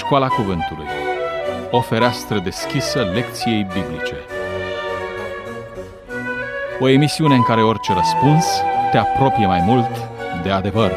Școala Cuvântului, o fereastră deschisă lecției biblice. O emisiune în care orice răspuns te apropie mai mult de adevăr.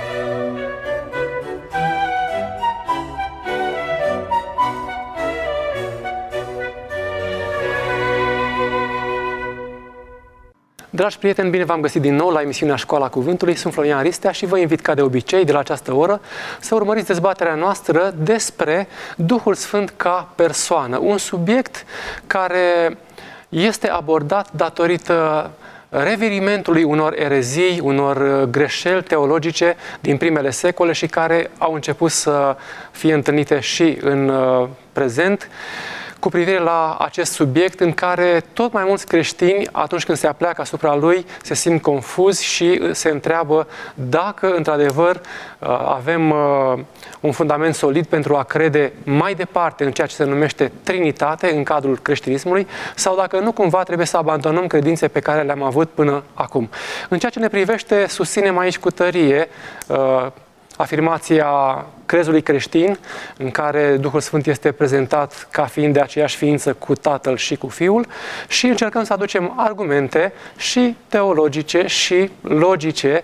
Dragi prieteni, bine v-am găsit din nou la emisiunea Școala Cuvântului. Sunt Florian Ristea și vă invit ca de obicei de la această oră să urmăriți dezbaterea noastră despre Duhul Sfânt ca persoană. Un subiect care este abordat datorită revirimentului unor erezii, unor greșeli teologice din primele secole și care au început să fie întâlnite și în prezent, cu privire la acest subiect în care tot mai mulți creștini, atunci când se apleacă asupra lui, se simt confuzi și se întreabă dacă, într-adevăr, avem un fundament solid pentru a crede mai departe în ceea ce se numește Trinitate în cadrul creștinismului sau dacă nu cumva trebuie să abandonăm credințe pe care le-am avut până acum. În ceea ce ne privește, susținem aici cu tărie afirmația crezului creștin, în care Duhul Sfânt este prezentat ca fiind de aceeași ființă cu Tatăl și cu Fiul și încercăm să aducem argumente și teologice și logice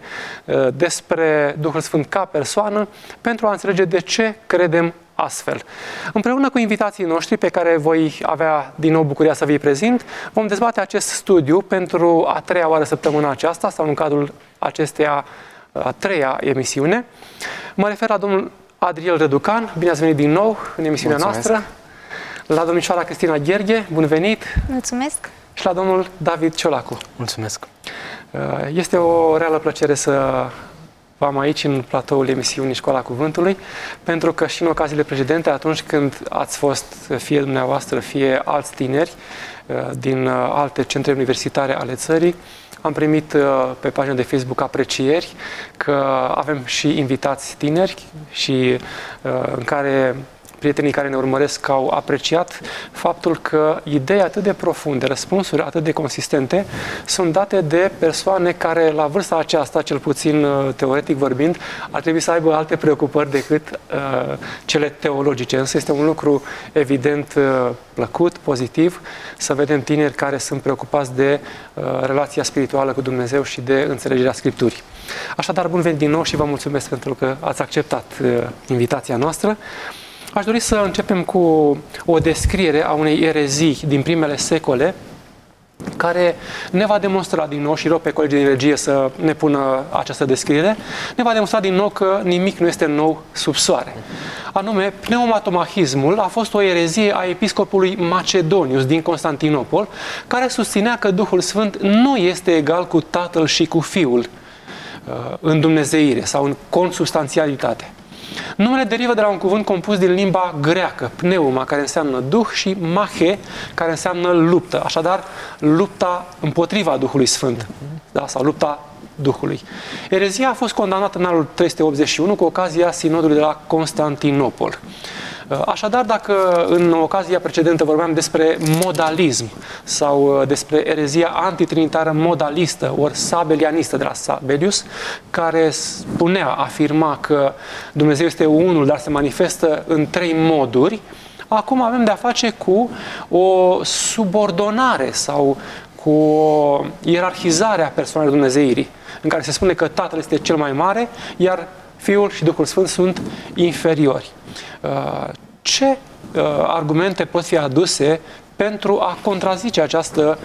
despre Duhul Sfânt ca persoană pentru a înțelege de ce credem astfel. Împreună cu invitații noștri, pe care voi avea din nou bucuria să vi-i prezint, vom dezbate acest studiu pentru a treia oară săptămâna aceasta sau în cadrul acesteia a treia emisiune. Mă refer la domnul Adriel Răducan. Bine ați venit din nou în emisiunea noastră. La domnișoara Cristina Gherghe. Bun venit! Mulțumesc! Și la domnul David Ciolacu. Mulțumesc! Este o reală plăcere să vă am aici în platoul emisiunii Școala Cuvântului, pentru că și în ocaziile precedente, atunci când ați fost fie dumneavoastră, fie alți tineri din alte centre universitare ale țării, am primit pe pagina de Facebook aprecieri că avem și invitați tineri și în care prietenii care ne urmăresc au apreciat faptul că idei atât de profunde, răspunsuri atât de consistente sunt date de persoane care la vârsta aceasta, cel puțin teoretic vorbind, ar trebui să aibă alte preocupări decât cele teologice. Însă este un lucru evident plăcut, pozitiv, să vedem tineri care sunt preocupați de relația spirituală cu Dumnezeu și de înțelegerea Scripturii. Așadar, bun venit din nou și vă mulțumesc pentru că ați acceptat invitația noastră. Aș dori să începem cu o descriere a unei erezii din primele secole care ne va demonstra din nou, și rog pe colegii din regie să ne pună această descriere, ne va demonstra din nou că nimic nu este nou sub soare. Anume, pneumatomahismul a fost o erezie a episcopului Macedonius din Constantinopol, care susținea că Duhul Sfânt nu este egal cu Tatăl și cu Fiul în dumnezeire sau în consubstanțialitate. Numele derivă de la un cuvânt compus din limba greacă, pneuma, care înseamnă duh, și mache, care înseamnă luptă. Așadar, lupta împotriva Duhului Sfânt, da? Sau lupta Duhului. Erezia a fost condamnată în anul 381 cu ocazia sinodului de la Constantinopol. Așadar, dacă în ocazia precedentă vorbeam despre modalism sau despre erezia antitrinitară modalistă, ori sabelianistă de la Sabelius, care afirma că Dumnezeu este unul, dar se manifestă în trei moduri, acum avem de-a face cu o subordonare sau cu o ierarhizare a persoanei dumnezeirii, în care se spune că Tatăl este cel mai mare, iar Fiul și Duhul Sfânt sunt inferiori. Ce argumente pot fi aduse pentru a contrazice această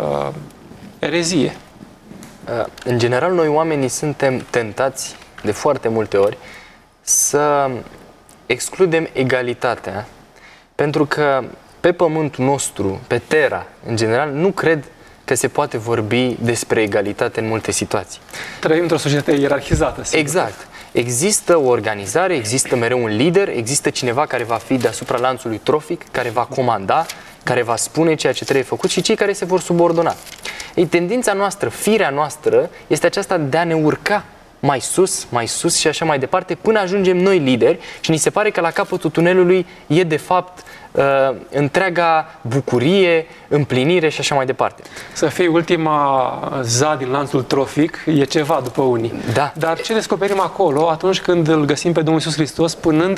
erezie? În general, noi oamenii suntem tentați de foarte multe ori să excludem egalitatea, pentru că pe pământul nostru, pe Terra, în general, nu cred că se poate vorbi despre egalitate în multe situații. Trăim într-o societate ierarhizată. Sigur. Exact. Există o organizare, există mereu un lider, există cineva care va fi deasupra lanțului trofic, care va comanda, care va spune ceea ce trebuie făcut și cei care se vor subordona. Ei, tendința noastră, firea noastră, este aceasta de a ne urca mai sus și așa mai departe, până ajungem noi lideri și ni se pare că la capătul tunelului e de fapt întreaga bucurie, împlinire și așa mai departe. Să fii ultima za din lanțul trofic e ceva după unii. Da. Dar ce descoperim acolo atunci când îl găsim pe Domnul Iisus Hristos punând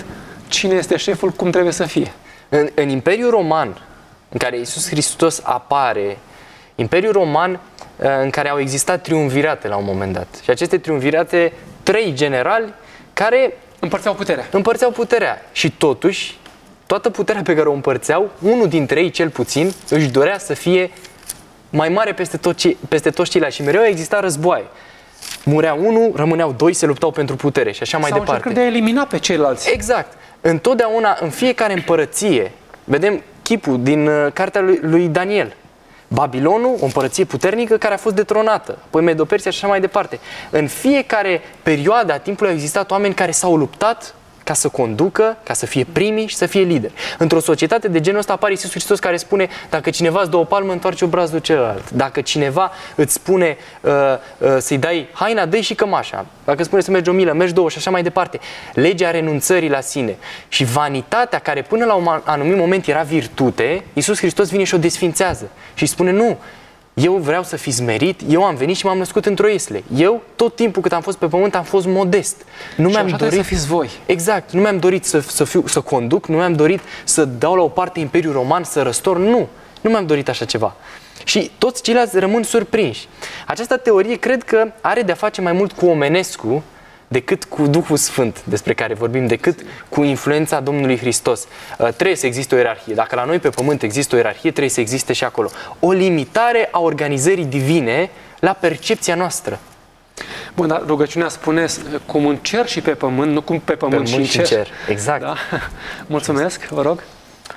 cine este șeful, cum trebuie să fie. În Imperiul Roman, în care Iisus Hristos apare, Imperiul Roman în care au existat triumvirate la un moment dat. Și aceste triumvirate, 3 generali care împărțeau puterea. Și totuși, toată puterea pe care o împărțeau, unul dintre ei, cel puțin, își dorea să fie mai mare peste toți ceilalți. Și mereu exista războaie. Murea unul, rămâneau 2, se luptau pentru putere și așa mai departe. Sau încercări de a elimina pe ceilalți. Exact. Întotdeauna, în fiecare împărăție, vedem chipul din cartea lui Daniel. Babilonul, o împărăție puternică care a fost detronată, apoi Medo-Persia și așa mai departe. În fiecare perioadă a timpului au existat oameni care s-au luptat ca să conducă, ca să fie primii și să fie lideri. Într-o societate de genul ăsta apare Iisus Hristos care spune: dacă cineva îți dă o palmă, întoarce obrazul celălalt. Dacă cineva îți spune să-i dai haina, dă-i și cămașa. Dacă îți spune să mergi o milă, mergi 2 și așa mai departe. Legea renunțării la sine și vanitatea, care până la un anumit moment era virtute, Iisus Hristos vine și o desfințează și spune: nu, eu vreau să fiți merit, eu am venit și m-am născut într-o iesle. Eu, tot timpul cât am fost pe pământ, am fost modest. Nu mi-am dorit să fiți voi. Exact, nu mi-am dorit să conduc, nu mi-am dorit să dau la o parte Imperiul Roman, să răstor, nu mi-am dorit așa ceva. Și toți ceilalți rămân surprinși. Această teorie cred că are de-a face mai mult cu omenescul decât cu Duhul Sfânt despre care vorbim, decât cu influența Domnului Hristos. Trebuie să existe o ierarhie. Dacă la noi pe pământ există o ierarhie, trebuie să existe și acolo. O limitare a organizării divine la percepția noastră. Bun, dar rugăciunea spune cum în cer și pe pământ, nu cum pe pământ și în cer. Exact. Da? Mulțumesc, vă rog.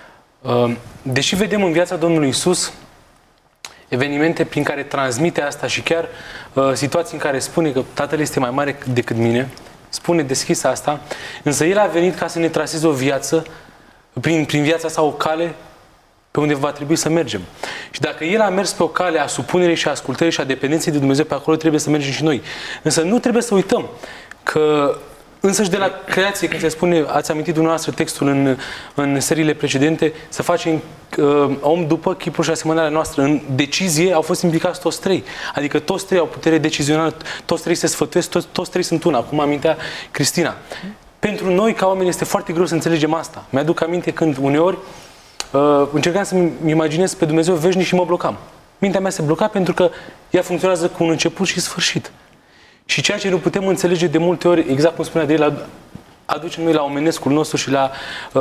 Deși vedem în viața Domnului Iisus evenimente prin care transmite asta și chiar situații în care spune că Tatăl este mai mare decât mine, spune deschis asta, însă El a venit ca să ne traseze o viață, prin viața sa o cale pe unde va trebui să mergem. Și dacă El a mers pe o cale a supunerii și a ascultării și a dependenței de Dumnezeu, pe acolo trebuie să mergem și noi. Însă nu trebuie să uităm că însăși de la creație, când se spune, ați amintit dumneavoastră textul în seriile precedente, să facem om după chipul și asemănarea noastră. În decizie au fost implicați toți 3. Adică toți 3 au putere decizională, toți 3 se sfătuiesc, toți 3 sunt una, cum amintea Cristina. Pentru noi, ca oameni, este foarte greu să înțelegem asta. Mi-aduc aminte când uneori încercam să-mi imaginez pe Dumnezeu veșnic și mă blocam. Mintea mea se bloca pentru că ea funcționează cu un început și sfârșit. Și ceea ce nu putem înțelege de multe ori, exact cum spunea Adriel, aducem noi la omenescul nostru și la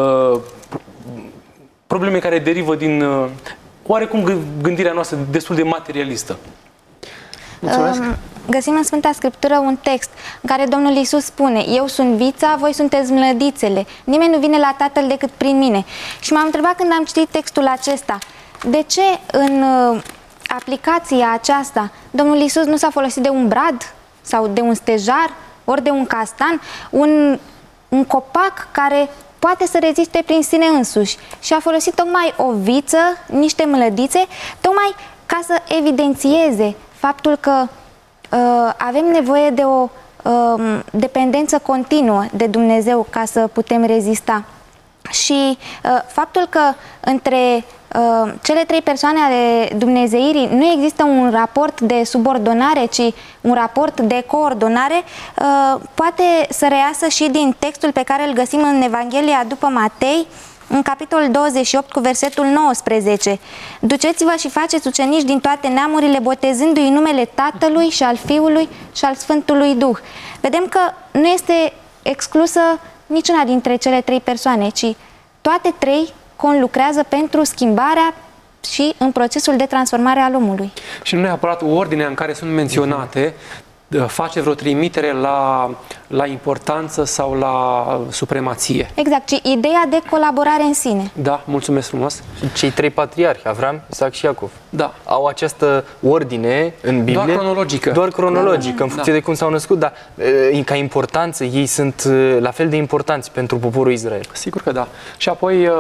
probleme care derivă din oarecum gândirea noastră destul de materialistă. Mulțumesc. Găsim în Sfânta Scriptură un text în care Domnul Iisus spune: eu sunt vița, voi sunteți mlădițele. Nimeni nu vine la Tatăl decât prin mine. Și m-am întrebat când am citit textul acesta, de ce în aplicația aceasta Domnul Iisus nu s-a folosit de un brad sau de un stejar, ori de un castan, un copac care poate să reziste prin sine însuși. Și a folosit tocmai o viță, niște mlădițe, tocmai ca să evidențieze faptul că avem nevoie de o dependență continuă de Dumnezeu ca să putem rezista. Și faptul că între cele 3 persoane ale dumnezeirii nu există un raport de subordonare, ci un raport de coordonare, poate să reiasă și din textul pe care îl găsim în Evanghelia după Matei, în capitolul 28 cu versetul 19. Duceți-vă și faceți ucenici din toate neamurile, botezându-i numele Tatălui și al Fiului și al Sfântului Duh. Vedem că nu este exclusă niciuna dintre cele 3 persoane, ci toate 3 conlucrează pentru schimbarea și în procesul de transformare al omului. Și nu neapărat ordinea în care sunt menționate face vreo trimitere la importanță sau la supremație. Exact, ci ideea de colaborare în sine. Da, mulțumesc frumos. Cei 3 patriarhi, Avram, Isaac și Iacov, da, au această ordine în Biblie. Doar cronologică. Doar cronologică, în funcție de cum s-au născut, dar ca importanță, ei sunt la fel de importanți pentru poporul Israel. Sigur că da. Și apoi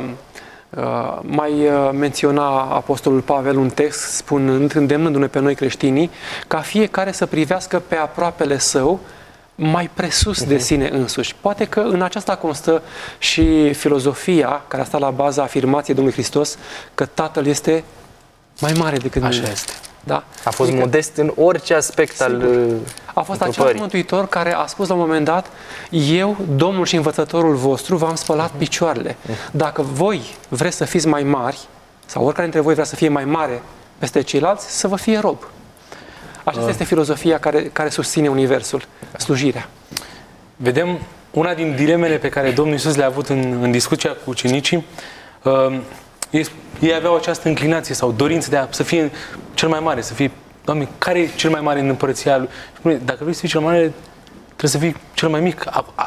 mai menționa Apostolul Pavel un text spunând, îndemnându-ne pe noi creștinii, ca fiecare să privească pe aproapele său mai presus de sine însuși. Poate că în aceasta constă și filozofia care a stat la baza afirmației Domnului Hristos că Tatăl este mai mare decât mine. Așa este. Da? A fost modest în orice aspect al A fost același Mântuitor care a spus la un moment dat: eu, Domnul și Învățătorul vostru, v-am spălat picioarele. Dacă voi vreți să fiți mai mari, sau oricare dintre voi vrea să fie mai mare peste ceilalți, să vă fie rob. Aceasta este filozofia care susține Universul, slujirea. Vedem una din dilemele pe care Domnul Iisus le-a avut în discuția cu ucenicii. Ei aveau această înclinație sau dorință de să fie cel mai mare, să fie: Doamne, care e cel mai mare în împărăția Lui? Spune, dacă vrei să fii cel mai mare, trebuie să fii cel mai mic.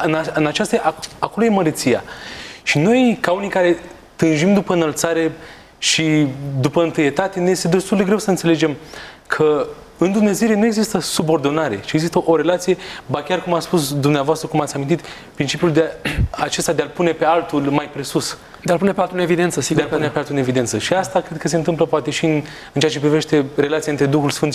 Acolo e măreția. Și noi, ca unii care tânjim după înălțare și după întâietate, ne este destul de greu să înțelegem că în Dumnezeu nu există subordonare, ci există o relație, ba chiar cum a spus dumneavoastră, cum ați amintit, principiul acesta de a-l pune pe altul mai presus. De a-l pune pe altul în evidență, sigur. De a-l pune pe altul în evidență. Și asta cred că se întâmplă poate și în ceea ce privește relația între Duhul Sfânt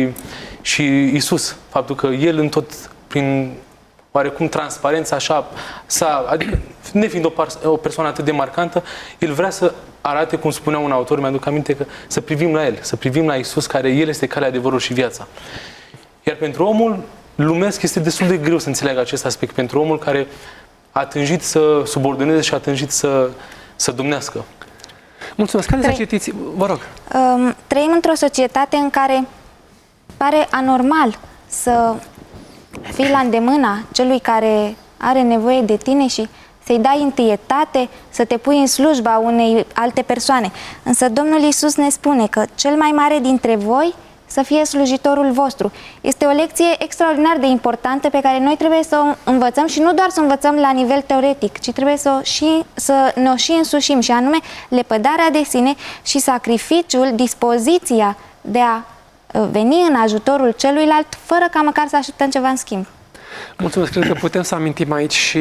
și Isus. Faptul că El în tot, prin oarecum transparență, așa, adică nefiind o persoană atât de marcantă, El vrea să arate, cum spunea un autor, mi-aduc aminte, că să privim la El, să privim la Isus, care El este calea, adevărul și viața. Iar pentru omul lumesc este destul de greu să înțeleagă acest aspect. Pentru omul care a tânjit să subordoneze și a tânjit să domnească. Mulțumesc. Care să citiți? Vă rog. Trăim într-o societate în care pare anormal să fii la îndemâna celui care are nevoie de tine și să-i dai întâietate, să te pui în slujba unei alte persoane. Însă Domnul Iisus ne spune că cel mai mare dintre voi să fie slujitorul vostru. Este o lecție extraordinar de importantă pe care noi trebuie să o învățăm și nu doar să o învățăm la nivel teoretic, ci trebuie să ne o și însușim, și anume lepădarea de sine și sacrificiul, dispoziția de a veni în ajutorul celuilalt fără ca măcar să așteptăm ceva în schimb. Mulțumesc. Cred că putem să amintim aici și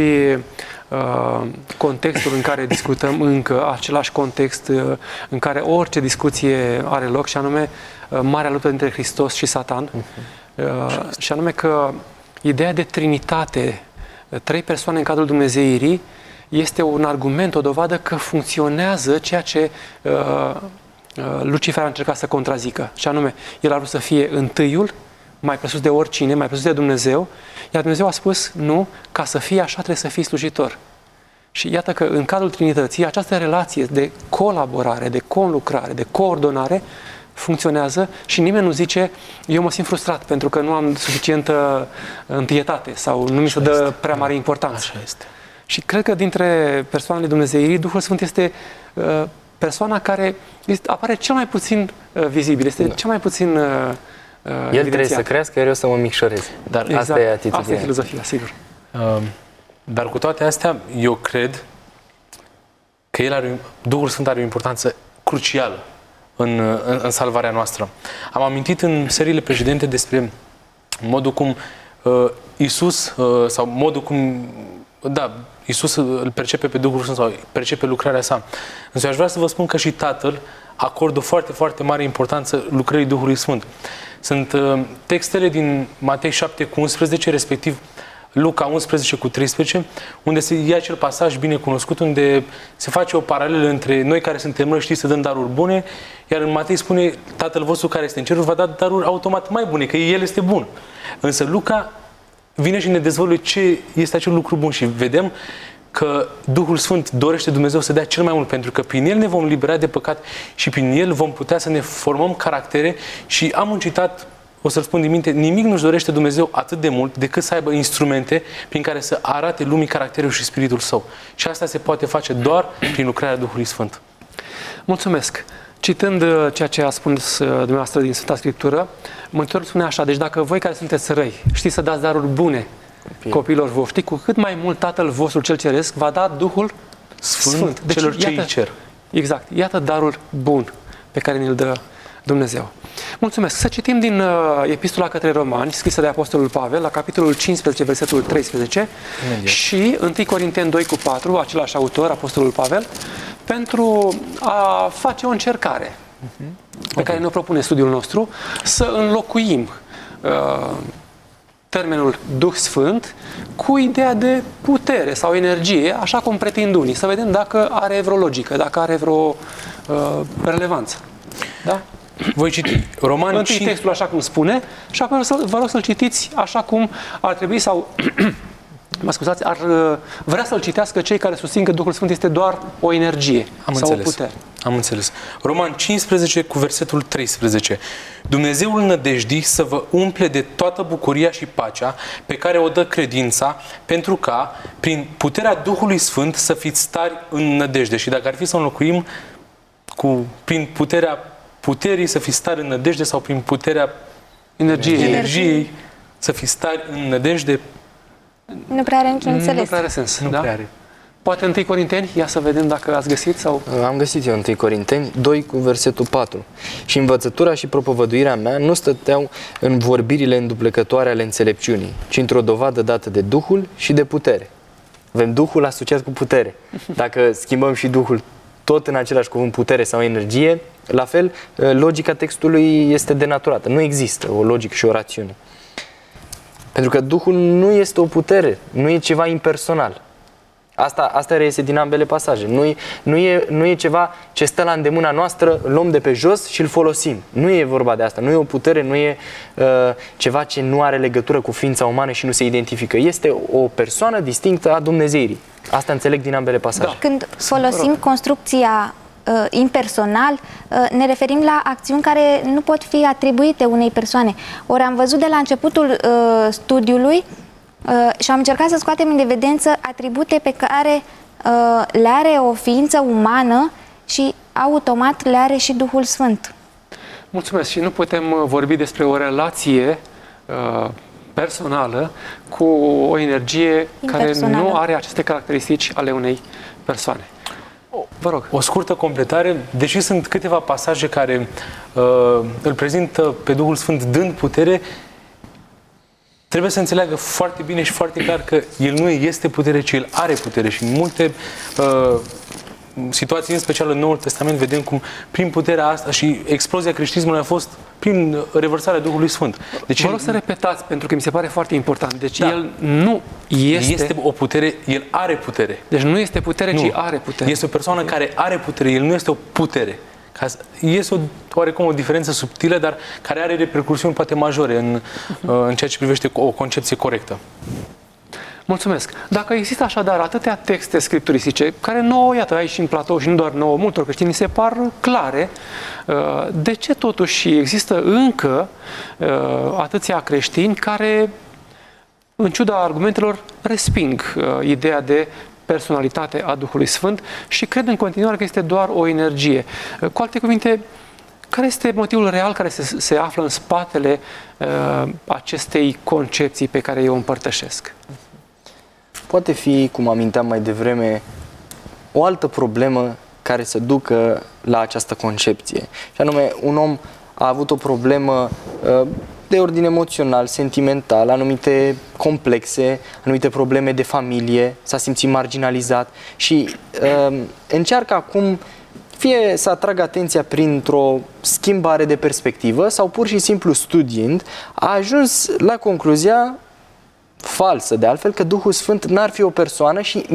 contextul în care discutăm încă, același context în care orice discuție are loc, și anume marea luptă dintre Hristos și Satan, și anume că ideea de trinitate, trei persoane în cadrul dumnezeirii, este un argument, o dovadă că funcționează ceea ce Lucifer a încercat să contrazică, și anume, el a vrut să fie întâiul, mai presus de oricine, mai presus de Dumnezeu, iar Dumnezeu a spus: nu, ca să fii așa trebuie să fii slujitor. Și iată că în cadrul Trinității această relație de colaborare, de conlucrare, de coordonare funcționează și nimeni nu zice: eu mă simt frustrat pentru că nu am suficientă întâietate sau nu mi se dă prea mare importanță. Așa este. Și cred că dintre persoanele Dumnezeirii, Duhul Sfânt este persoana care apare cel mai puțin vizibil, este cel mai puțin El trebuie să crească, iar eu să mă micșorez. Dar exact. Asta e atitudinea. Asta e filozofia, sigur. Dar cu toate astea, eu cred că Duhul Sfânt are o importanță crucială în salvarea noastră. Am amintit în seriile precedente despre modul cum Isus, sau modul cum Isus îl percepe pe Duhul Sfânt sau percepe lucrarea sa. Însă aș vrea să vă spun că și Tatăl acordă foarte, foarte mare importanță lucrării Duhului Sfânt. Sunt textele din Matei 7:11, respectiv Luca 11:13, unde se ia acel pasaj bine cunoscut, unde se face o paralelă între noi care suntem răi, știți să dăm daruri bune, iar în Matei spune: Tatăl vostru care este în ceruri va da daruri automat mai bune, că El este bun. Însă Luca vine și ne dezvăluie ce este acel lucru bun și vedem că Duhul Sfânt dorește Dumnezeu să dea cel mai mult, pentru că prin El ne vom libera de păcat și prin El vom putea să ne formăm caractere. Și am un citat, o să-l spun din minte: nimic nu-și dorește Dumnezeu atât de mult decât să aibă instrumente prin care să arate lumii caracterul și spiritul său. Și asta se poate face doar prin lucrarea Duhului Sfânt. Mulțumesc! Citând ceea ce a spus dumneavoastră din Sfânta Scriptură, Mântuitorul spune așa: deci dacă voi care sunteți răi știți să dați daruri bune copiilor voștri, cu cât mai mult Tatăl vostru cel Ceresc va da Duhul Sfânt deci, celor ce îi cer. Exact. Iată darul bun pe care ne-l dă Dumnezeu. Mulțumesc. Să citim din Epistola către Romani, scrisă de Apostolul Pavel, la capitolul 15, versetul 13, și 1 Corinteni 2:4, același autor, Apostolul Pavel, pentru a face o încercare pe care ne-o propune studiul nostru, să înlocuim termenul Duh Sfânt cu ideea de putere sau energie, așa cum pretind unii, să vedem dacă are vreo logică, dacă are vreo relevanță. Da? Voi citi Roman întâi textul așa cum spune și apoi vă rog să-l citiți așa cum ar trebui sau, mă scuzați, ar vrea să-l citească cei care susțin că Duhul Sfânt este doar o energie sau o putere. Am înțeles. Roman 15 cu versetul 13. Dumnezeul nădejdii să vă umple de toată bucuria și pacea pe care o dă credința, pentru ca, prin puterea Duhului Sfânt, să fiți tari în nădejde. Și dacă ar fi să înlocuim prin puterea puterii să fiți tari în nădejde sau prin puterea energiei să fiți tari în nădejde, Nu prea are niciun înțeles. Nu prea are sens. nu da? prea are. Poate 1 Corinteni, ia să vedem dacă ați găsit sau... Am găsit eu 1 Corinteni 2 cu versetul 4. Și învățătura și propovăduirea mea nu stăteau în vorbirile înduplecătoare ale înțelepciunii, ci într-o dovadă dată de Duhul și de putere. Avem Duhul asociat cu putere. Dacă schimbăm și Duhul tot în același cuvânt, putere sau energie, la fel, logica textului este denaturată. Nu există o logică și o rațiune. Pentru că Duhul nu este o putere, nu e ceva impersonal. Asta reiese din ambele pasaje. Nu e ceva ce stă la îndemâna noastră, îl luăm de pe jos și îl folosim. Nu e vorba de asta. Nu e o putere, nu e ceva ce nu are legătură cu ființa umană și nu se identifică. Este o persoană distinctă a Dumnezeirii. Asta înțeleg din ambele pasaje. Da. Când folosim construcția impersonal, ne referim la acțiuni care nu pot fi atribuite unei persoane. Ori am văzut de la începutul studiului și am încercat să scoatem în evidență atribute pe care le are o ființă umană și automat le are și Duhul Sfânt. Mulțumesc. Și nu putem vorbi despre o relație personală cu o energie care nu are aceste caracteristici ale unei persoane. Vă rog. O scurtă completare, deși sunt câteva pasaje care îl prezintă pe Duhul Sfânt dând putere, trebuie să înțeleagă foarte bine și foarte clar că El nu este putere, ci El are putere. Și în multe situații, în special în Noul Testament, vedem cum prin puterea asta și explozia creștinismului a fost prin revărsarea Duhului Sfânt. Deci vă rog să repetați, pentru că mi se pare foarte important. Deci El nu este o putere, El are putere. Deci nu este putere, ci are putere. Este o persoană care are putere, El nu este o putere. Este oarecum o diferență subtilă, dar care are repercusiuni poate majore în ceea ce privește o concepție corectă. Mulțumesc. Dacă există așadar atâtea texte scripturistice, care nouă, iată, aici în platou și nu doar nouă, multor creștini se par clare, de ce totuși există încă atâția creștini care, în ciuda argumentelor, resping ideea de personalitate a Duhului Sfânt și cred în continuare că este doar o energie? Cu alte cuvinte, care este motivul real care se află în spatele acestei concepții pe care eu o împărtășesc? Poate fi, cum aminteam mai devreme, o altă problemă care să ducă la această concepție. Și anume, un om a avut o problemă de ordine emoțional, sentimental, anumite complexe, anumite probleme de familie, s-a simțit marginalizat și încearcă acum fie să atragă atenția printr-o schimbare de perspectivă sau pur și simplu studiind, a ajuns la concluzia falsă, de altfel, că Duhul Sfânt n-ar fi o persoană și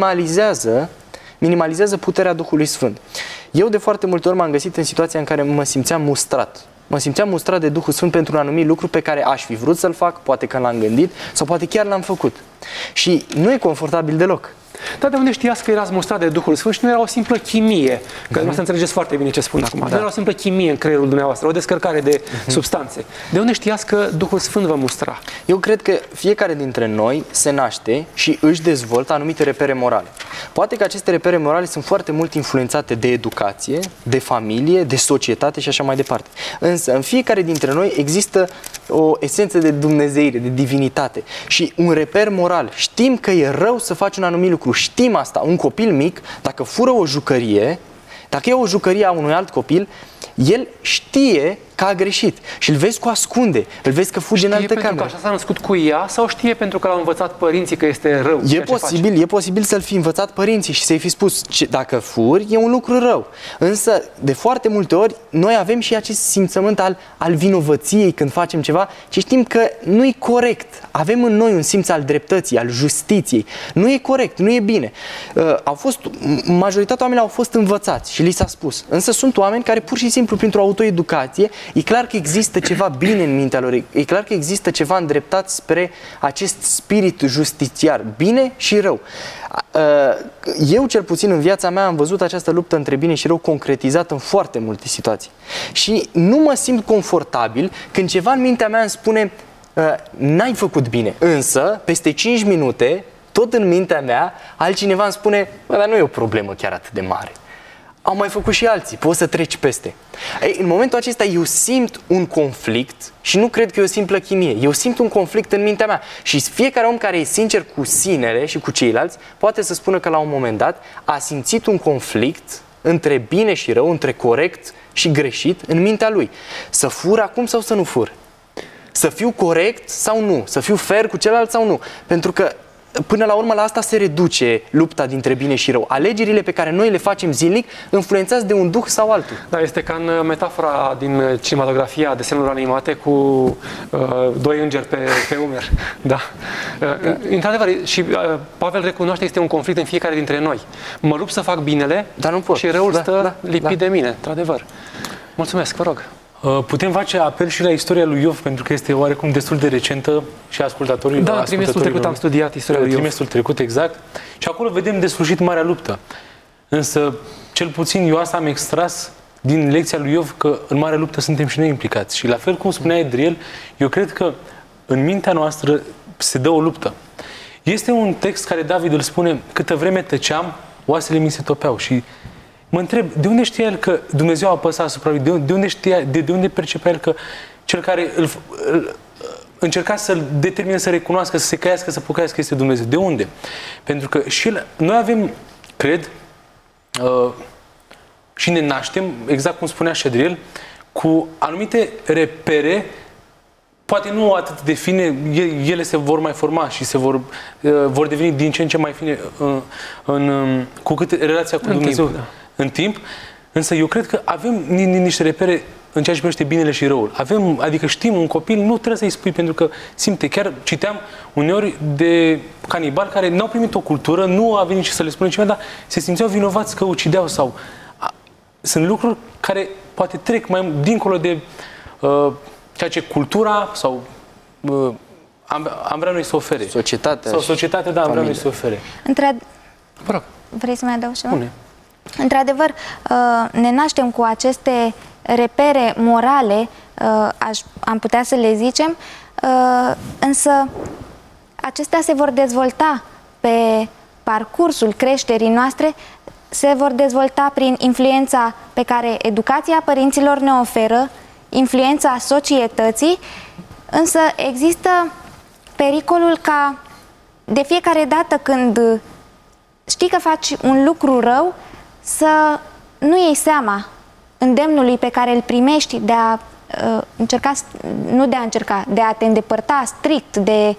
minimalizează puterea Duhului Sfânt. Eu de foarte multe ori m-am găsit în situația în care mă simțeam mustrat. Mă simțeam mustrat de Duhul Sfânt pentru un anumit lucru pe care aș fi vrut să-l fac, poate că l-am gândit sau poate chiar l-am făcut. Și nu e confortabil deloc. Dar de unde știați că erați mustrat de Duhul Sfânt și nu era o simplă chimie? Că dumneavoastră înțelegeți foarte bine ce spun acum. Nu era o simplă chimie în creierul dumneavoastră, o descărcare de substanțe. De unde știați că Duhul Sfânt vă mustra? Eu cred că fiecare dintre noi se naște și își dezvoltă anumite repere morale. Poate că aceste repere morale sunt foarte mult influențate de educație, de familie, de societate și așa mai departe. Însă, în fiecare dintre noi există o esență de dumnezeire, de divinitate și un reper moral. Știm că e rău să faci un anumit lucru. Știm asta. Un copil mic, dacă fură o jucărie, dacă e o jucărie a unui alt copil, el știe că a greșit și îl vezi cu ascunde, îl vezi că fuge în altă cameră. Știe pentru că așa s-a născut cu ea sau știe pentru că l-au învățat părinții că este rău? E posibil să-l fi învățat părinții și să-i fi spus dacă furi, e un lucru rău. Însă, de foarte multe ori, noi avem și acest simțământ al vinovăției când facem ceva și știm că nu e corect. Avem în noi un simț al dreptății, al justiției. Nu e corect, nu e bine. Majoritatea oamenilor au fost învățați și li s-a spus. Însă sunt oameni care pur și simplu printr-o autoeducație, e clar că există ceva bine în mintea lor, e clar că există ceva îndreptat spre acest spirit justițiar, bine și rău. Eu, cel puțin în viața mea, am văzut această luptă între bine și rău concretizată în foarte multe situații. Și nu mă simt confortabil când ceva în mintea mea îmi spune n-ai făcut bine, însă peste 5 minute, tot în mintea mea, altcineva îmi spune dar nu e o problemă chiar atât de mare. Au mai făcut și alții, poți să treci peste. Ei, în momentul acesta eu simt un conflict și nu cred că e o simplă chimie. Eu simt un conflict în mintea mea și fiecare om care e sincer cu sinele și cu ceilalți poate să spună că la un moment dat a simțit un conflict între bine și rău, între corect și greșit în mintea lui. Să fur acum sau să nu fur? Să fiu corect sau nu? Să fiu fair cu celălalt sau nu? Pentru că până la urmă la asta se reduce lupta dintre bine și rău. Alegerile pe care noi le facem zilnic influențați de un duh sau altul. Da, este ca în metafora din cinematografia desenurilor animate cu doi îngeri pe umeri. Da. Într-adevăr, și Pavel recunoaște că este un conflict în fiecare dintre noi. Mă lupt să fac binele, dar nu pot. Și răul stă lipit de mine, într-adevăr. Mulțumesc, vă rog. Putem face apel și la istoria lui Iov, pentru că este oarecum destul de recentă și ascultatorii. Da, trimestrul trecut am studiat istoria lui Iov. Trimestrul trecut, exact. Și acolo vedem de sfârșit marea luptă. Însă, cel puțin eu asta am extras din lecția lui Iov, că în marea luptă suntem și noi implicați. Și la fel cum spunea Edriel, eu cred că în mintea noastră se dă o luptă. Este un text care David îl spune: câtă vreme tăceam, oasele mi se topeau. Și mă întreb, de unde știa el că Dumnezeu a apăsat asupra lui? De unde percepea el că cel care îl încerca să-l determine să recunoască, să se căiască, să pocăiască este Dumnezeu? De unde? Pentru că și el, noi avem, cred, și ne naștem, exact cum spunea Ședriel, cu anumite repere, poate nu atât de fine, ele se vor mai forma și se vor deveni din ce în ce mai fine cu cât relația cu Dumnezeu timp, în timp. Însă eu cred că avem niște repere în ceea ce privește binele și răul. Adică știm, un copil nu trebuie să-i spui pentru că simte. Chiar citeam uneori de canibali care n-au primit o cultură, nu a venit și să le spună ceva, dar se simțeau vinovați că ucideau sau... Sunt lucruri care poate trec mai dincolo de ceea ce cultura sau am vrea noi să ofere. Societatea. Sau societatea, da, am vrea noi să ofere. Vrei să mai adaug ceva? Spune. Într-adevăr, ne naștem cu aceste repere morale, am putea să le zicem, însă acestea se vor dezvolta pe parcursul creșterii noastre, se vor dezvolta prin influența pe care educația părinților ne oferă, influența societății, însă există pericolul ca de fiecare dată când știi că faci un lucru rău, să nu iei seama îndemnului pe care îl primești de a încerca, nu de a încerca, de a te îndepărta strict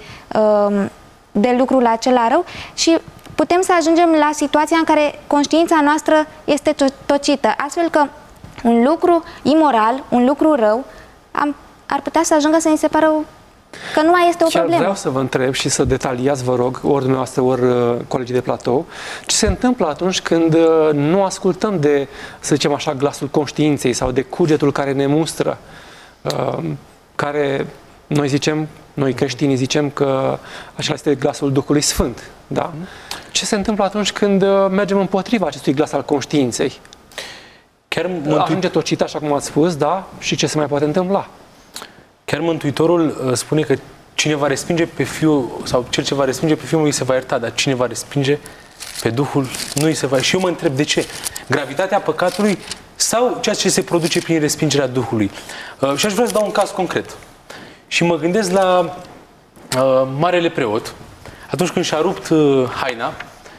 de lucrul acela rău și putem să ajungem la situația în care conștiința noastră este tocită, astfel că un lucru imoral, un lucru rău, ar putea să ajungă să ni se pară că nu mai este o problemă. Vreau să vă întreb și să detaliați, vă rog, ori dumneavoastră, ori colegii de platou, ce se întâmplă atunci când nu ascultăm de, să zicem așa, glasul conștiinței sau de cugetul care ne mustră, care noi creștinii zicem că acela este glasul Duhului Sfânt. Da? Ce se întâmplă atunci când mergem împotriva acestui glas al conștiinței? Chiar ajunge tocit, așa cum ați spus, da? Și ce se mai poate întâmpla? Chiar Mântuitorul spune că cine va respinge pe Fiul, sau cel ce va respinge pe Fiul, îi se va ierta, dar cine va respinge pe Duhul, nu îi se va ierta. Și eu mă întreb de ce? Gravitatea păcatului sau ceea ce se produce prin respingerea Duhului? Și aș vrea să dau un caz concret. Și mă gândesc la Marele Preot, atunci când și-a rupt haina,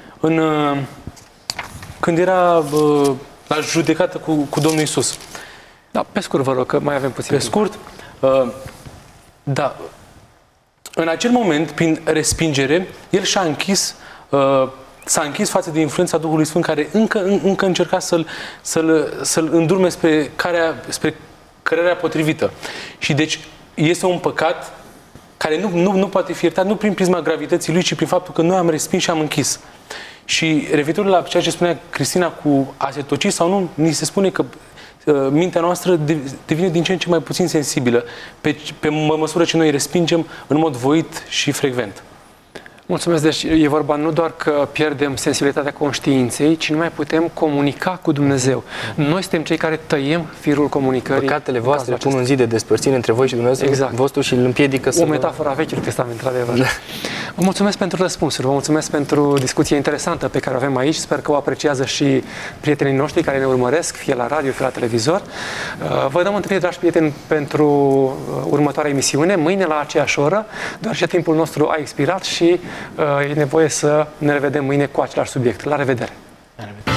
când era la judecată cu Domnul Iisus. Da, pe scurt, vă rog, că mai avem puțin. Pe scurt, da. În acel moment, prin respingere, el s-a închis față de influența Duhului Sfânt, care încă încerca să-l îndurme spre cărarea potrivită. Și deci este un păcat care nu poate fi iertat, nu prin prisma gravității lui, ci prin faptul că noi am respins și am închis. Și referitor la ceea ce spunea Cristina cu a se toci sau nu, ni se spune că mintea noastră devine din ce în ce mai puțin sensibilă, pe măsură ce noi respingem în mod voit și frecvent. Mulțumesc. Deci e vorba nu doar că pierdem sensibilitatea conștiinței, ci nu mai putem comunica cu Dumnezeu. Noi suntem cei care tăiem firul comunicării. Păcatele voastre pun un zid de despărțire între voi și Dumnezeu vostru și îl împiedică să... O metaforă a Vechiului Testament, într-adevăr. Vă mulțumesc pentru răspunsuri, vă mulțumesc pentru discuția interesantă pe care o avem aici. Sper că o apreciază și prietenii noștri care ne urmăresc, fie la radio, fie la televizor. Vă dăm întâlnire, dragi prieteni, pentru următoarea emisiune, mâine la aceeași oră, deoarece timpul nostru a expirat și e nevoie să ne revedem mâine cu același subiect. La revedere!